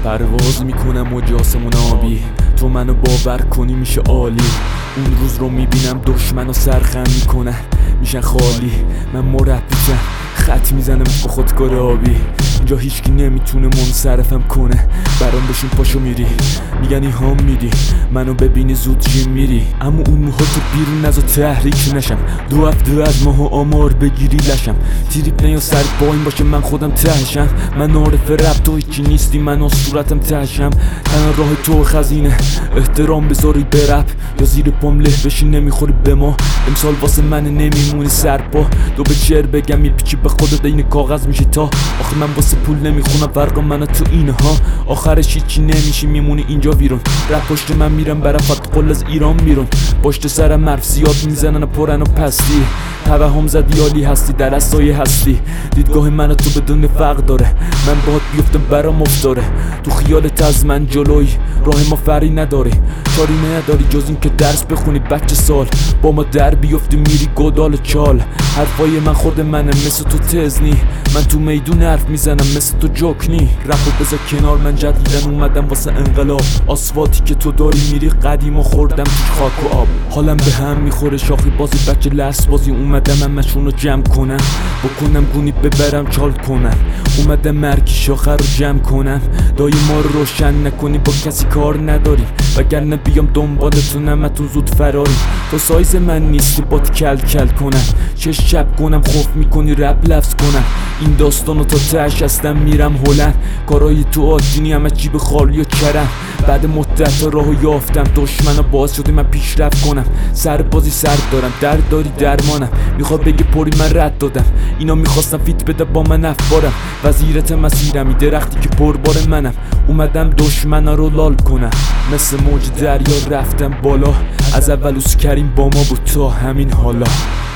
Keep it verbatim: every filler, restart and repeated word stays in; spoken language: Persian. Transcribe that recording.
پرواز میکنم و آسمون آبی، تو منو باور کنی میشه عالی. اون روز رو میبینم دشمن و سرخم میکنن میشن خالی. من مربیتم خط میزنم با خودکار آبی، اینجا هیچکی نمیتونه منصرفم کنه. برام بشین پاشو میری میگن ایهام میدی، منو ببینی زود جیم میری. اما اون موها تو بیرون نزا تحریک نشم، دو هفته از ماها آمار بگیری لشم. تریپ نیا سر با این باشه من خودم تهشم. من عارف رب تو هیچی نیستی، من صورتم تهشم. تنها راه تو خزینه احترام بذاری برپ یا زیر پام له بشین نمیخوری به ما. امسال واسه من نمیمونی سرپا، دو به چر بگم میپیچی به خودت این کاغذ میشه تا. آخه من واسه پول نمیخونم فرق من تو اینها، آخرش هیچی نمیشی میمونی اینجا ویرون. رپ پشت من میرم برم فقط قل از ایران بیرون. پشت سرم حرف زیاد میزنن و پرن و پستی، توهم زدی عالی هستی در اسای هستی. دیدگاه من تو بدون فرق داره، من باهات بیفتم برام افتاره. تو خیالت از من جلوی راه ما فری نداری، چاری نداری جز این که درس بخونی بچه سال. با ما در بیفتی میری گدال چال. حرفای من خود منه مثل تو تزنی، من تو میدون حرف میزنم مثل تو جوکنی. رپو بذار کنار من جدیدن اومدم واسه انقلاب. آسفالتی که تو داری میری قدیم و خوردم توش خاک و آب. حالم به هم میخوره شاخی بازی بچه لرس بازی. اومدم همشون رو جمع کنم بکنم گونی ببرم چال کنم. اومدم مرکی شاخه رو جمع کنم. دای ما رو روشن نکنی با کسی کار نداریم، وگرنه بیام دنبالتونم اتون زود فراریم. تو سایز من نیستی بات کل کل کنم، چش چپ کنم خوف میکنی رپ لفظ کنم. این داستانو تا تهش هستم میرم هلند، کارای تو عادینی همه جیب خالی و کرم. بعد مدت راهو یافتم دشمنا باعث شده من پیشرفت کنم. سر بازی سر دارم درد داری درمانم، میخواد بگه پری من رد دادم. اینا میخواستم فیت بده با من افبارم، وزیرت مسیرمی درختی که پربار منم. اومدم دشمنا رو لال کنم، مثل موج دریا رفتم بالا. از اول اوس کریم با ما بود تا همین حالا.